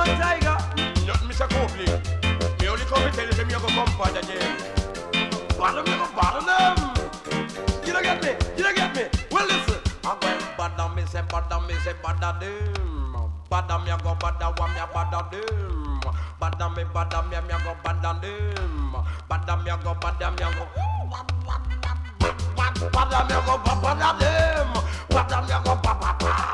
Tiger. Not Mr. Copley. Me only come to tell you that me a go come for the game. Bottom, you go bottom them. You don't get me. You don't get me. Well, listen. I'm going bottom, me say bottom, me say bottom them. Bottom, you go bottom, one me bottom them. Bottom, me bottom, me go bottom them. Bottom, you go bottom, you go. Bottom, you go bottom them. Bottom, you go bottom.